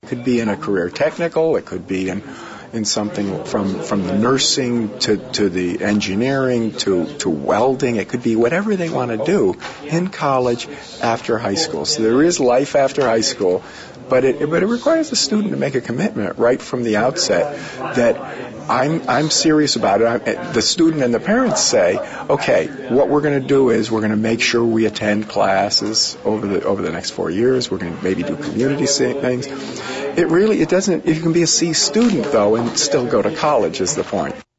It could be in a career technical, it could be in something from the nursing to the engineering to welding. It could be whatever they want to do in college after high school. So there is life after high school, but it requires the student to make a commitment right from the outset that I'm serious about it. The student and the parents say, okay, what we're going to do is we're going to make sure we attend classes over the next 4 years. We're going to maybe do community things. It doesn't. You can be a C student though and still go to college is the point.